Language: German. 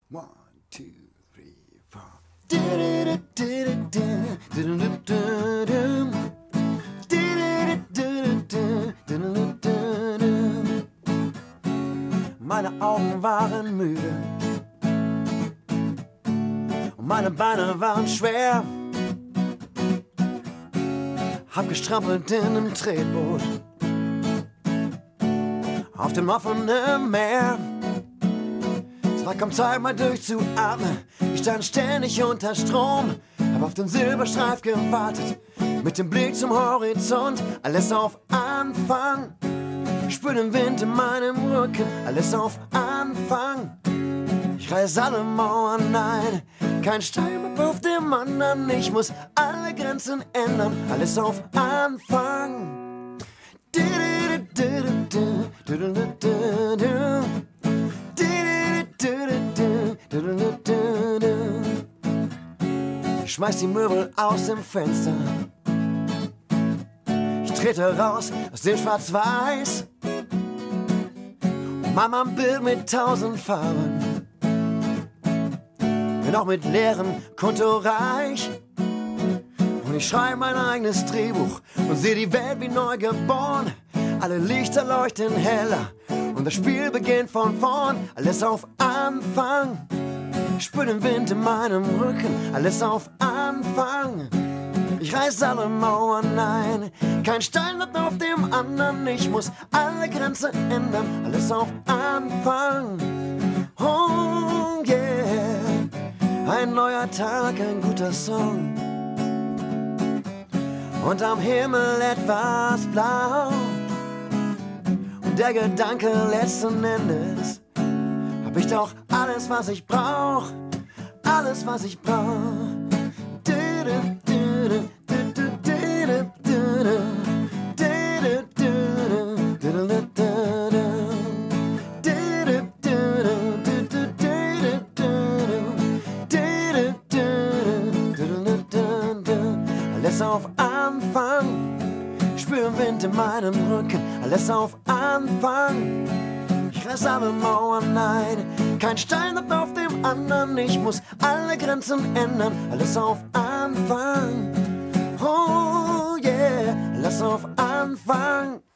1, 2, 3, 4. Meine Augen waren müde und meine Beine waren schwer. Hab gestrampelt in einem Tretboot auf dem offenen Meer. Es war kaum Zeit, mal durchzuatmen. Ich stand ständig unter Strom, hab auf den Silberstreif gewartet, mit dem Blick zum Horizont, alles auf Anfang. Spür den Wind in meinem Rücken, alles auf Anfang. Ich reiß alle Mauern ein, kein Stein mehr auf dem anderen. Ich muss alle Grenzen ändern, alles auf Anfang. Ich schmeiß die Möbel aus dem Fenster. Ich trete raus aus dem Schwarz-Weiß. Mama ein Bild mit 1000 Farben. Bin auch mit leerem Konto reich. Und ich schreibe mein eigenes Drehbuch und sehe die Welt wie neu geboren. Alle Lichter leuchten heller und das Spiel beginnt von vorn. Alles auf Anfang. Ich spür den Wind in meinem Rücken. Alles auf Anfang. Ich reiß alle Mauern ein. Kein Stein bleibt auf dem anderen. Ich muss alle Grenzen ändern. Alles auf Anfang. Oh yeah. Ein neuer Tag, ein guter Song. Und am Himmel etwas blau. Und der Gedanke letzten Endes, hab ich doch alles, was ich brauch. Alles, was ich brauch. Alles auf Anfang. Spür Wind in meinem Rücken. Alles auf Anfang. Ich reiß alle Mauern ein. Kein Stein bleibt auf dem anderen. Ich muss alle Grenzen ändern. Alles auf Anfang. Oh yeah. Alles auf Anfang.